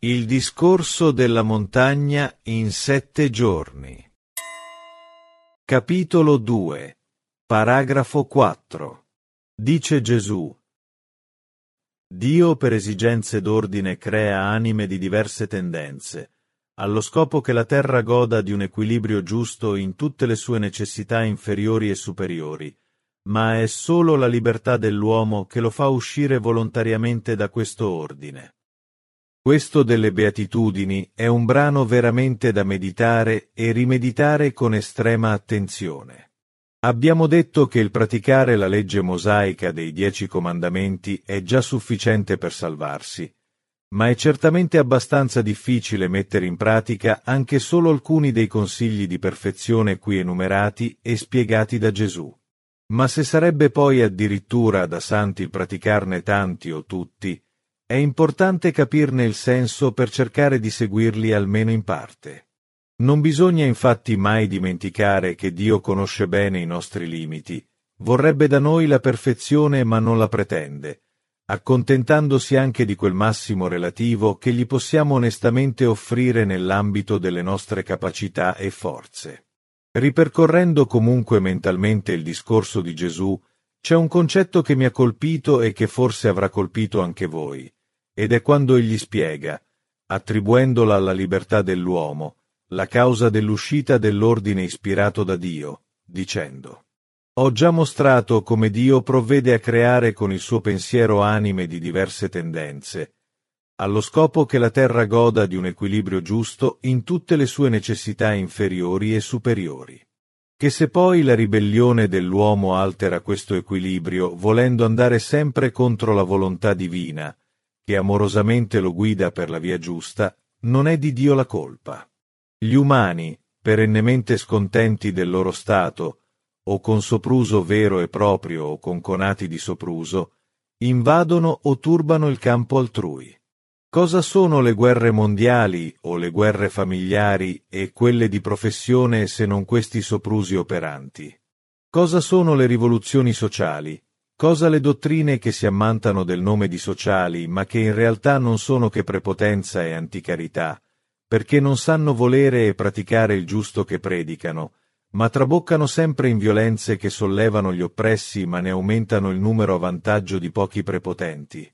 Il discorso della montagna in 7 giorni. Capitolo 2. Paragrafo 4. Dice Gesù: Dio per esigenze d'ordine crea anime di diverse tendenze, allo scopo che la terra goda di un equilibrio giusto in tutte le sue necessità inferiori e superiori, ma è solo la libertà dell'uomo che lo fa uscire volontariamente da questo ordine. Questo delle Beatitudini è un brano veramente da meditare e rimeditare con estrema attenzione. Abbiamo detto che il praticare la legge mosaica dei 10 comandamenti è già sufficiente per salvarsi, ma è certamente abbastanza difficile mettere in pratica anche solo alcuni dei consigli di perfezione qui enumerati e spiegati da Gesù. Ma se sarebbe poi addirittura da santi il praticarne tanti o tutti, è importante capirne il senso per cercare di seguirli almeno in parte. Non bisogna infatti mai dimenticare che Dio conosce bene i nostri limiti, vorrebbe da noi la perfezione ma non la pretende, accontentandosi anche di quel massimo relativo che gli possiamo onestamente offrire nell'ambito delle nostre capacità e forze. Ripercorrendo comunque mentalmente il discorso di Gesù, c'è un concetto che mi ha colpito e che forse avrà colpito anche voi, ed è quando egli spiega, attribuendola alla libertà dell'uomo, la causa dell'uscita dell'ordine ispirato da Dio, dicendo: Ho già mostrato come Dio provvede a creare con il suo pensiero anime di diverse tendenze, allo scopo che la terra goda di un equilibrio giusto in tutte le sue necessità inferiori e superiori. Che se poi la ribellione dell'uomo altera questo equilibrio, volendo andare sempre contro la volontà divina, che amorosamente lo guida per la via giusta, non è di Dio la colpa. Gli umani, perennemente scontenti del loro stato, o con sopruso vero e proprio o con conati di sopruso, invadono o turbano il campo altrui. Cosa sono le guerre mondiali o le guerre familiari e quelle di professione se non questi soprusi operanti? Cosa sono le rivoluzioni sociali? Cosa le dottrine che si ammantano del nome di sociali ma che in realtà non sono che prepotenza e anticarità, perché non sanno volere e praticare il giusto che predicano, ma traboccano sempre in violenze che sollevano gli oppressi ma ne aumentano il numero a vantaggio di pochi prepotenti.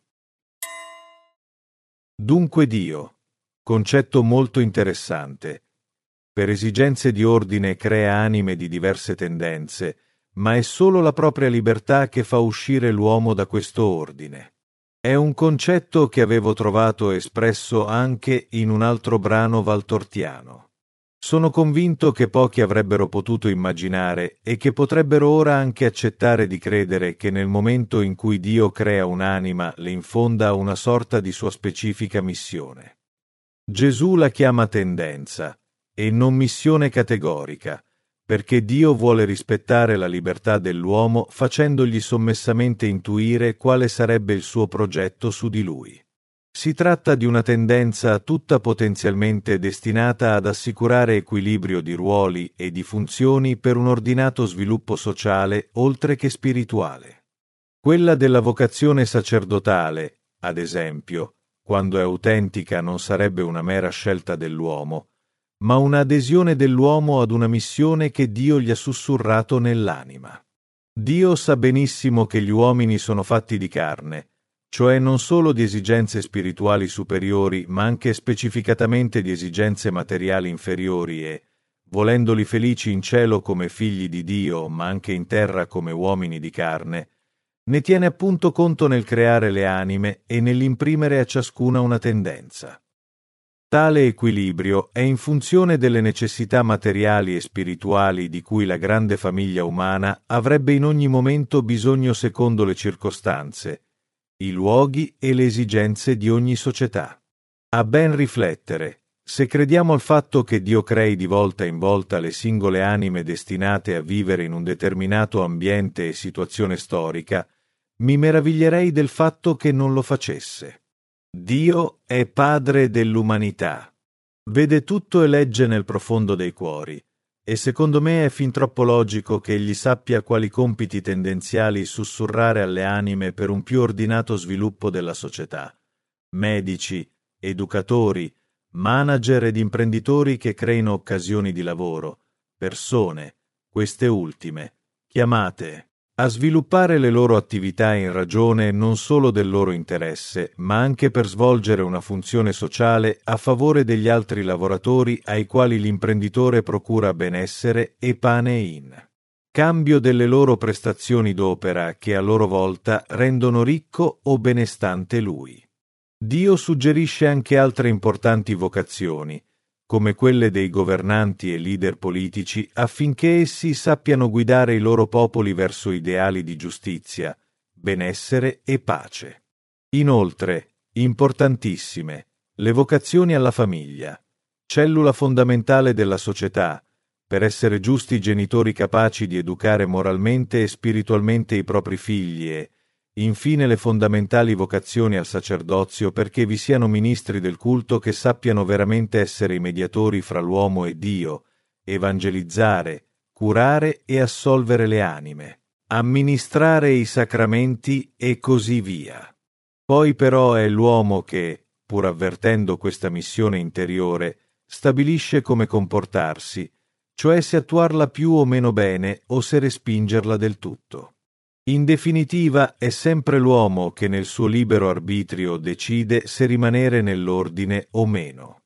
Dunque Dio, concetto molto interessante, per esigenze di ordine crea anime di diverse tendenze, ma è solo la propria libertà che fa uscire l'uomo da questo ordine. È un concetto che avevo trovato espresso anche in un altro brano valtortiano. Sono convinto che pochi avrebbero potuto immaginare e che potrebbero ora anche accettare di credere che nel momento in cui Dio crea un'anima le infonda una sorta di sua specifica missione. Gesù la chiama tendenza e non missione categorica, perché Dio vuole rispettare la libertà dell'uomo facendogli sommessamente intuire quale sarebbe il suo progetto su di lui. Si tratta di una tendenza tutta potenzialmente destinata ad assicurare equilibrio di ruoli e di funzioni per un ordinato sviluppo sociale oltre che spirituale. Quella della vocazione sacerdotale, ad esempio, quando è autentica non sarebbe una mera scelta dell'uomo, ma un'adesione dell'uomo ad una missione che Dio gli ha sussurrato nell'anima. Dio sa benissimo che gli uomini sono fatti di carne, cioè non solo di esigenze spirituali superiori, ma anche specificatamente di esigenze materiali inferiori e, volendoli felici in cielo come figli di Dio, ma anche in terra come uomini di carne, ne tiene appunto conto nel creare le anime e nell'imprimere a ciascuna una tendenza. Tale equilibrio è in funzione delle necessità materiali e spirituali di cui la grande famiglia umana avrebbe in ogni momento bisogno secondo le circostanze, i luoghi e le esigenze di ogni società. A ben riflettere, se crediamo al fatto che Dio crei di volta in volta le singole anime destinate a vivere in un determinato ambiente e situazione storica, mi meraviglierei del fatto che non lo facesse. Dio è padre dell'umanità. Vede tutto e legge nel profondo dei cuori, e secondo me è fin troppo logico che egli sappia quali compiti tendenziali sussurrare alle anime per un più ordinato sviluppo della società. Medici, educatori, manager ed imprenditori che creino occasioni di lavoro, persone, queste ultime, chiamate a sviluppare le loro attività in ragione non solo del loro interesse, ma anche per svolgere una funzione sociale a favore degli altri lavoratori ai quali l'imprenditore procura benessere e pane in cambio delle loro prestazioni d'opera che a loro volta rendono ricco o benestante lui. Dio suggerisce anche altre importanti vocazioni, come quelle dei governanti e leader politici, affinché essi sappiano guidare i loro popoli verso ideali di giustizia, benessere e pace. Inoltre, importantissime, le vocazioni alla famiglia, cellula fondamentale della società, per essere giusti genitori capaci di educare moralmente e spiritualmente i propri figli e, infine, le fondamentali vocazioni al sacerdozio perché vi siano ministri del culto che sappiano veramente essere i mediatori fra l'uomo e Dio, evangelizzare, curare e assolvere le anime, amministrare i sacramenti e così via. Poi però è l'uomo che, pur avvertendo questa missione interiore, stabilisce come comportarsi, cioè se attuarla più o meno bene o se respingerla del tutto. In definitiva, è sempre l'uomo che nel suo libero arbitrio decide se rimanere nell'ordine o meno.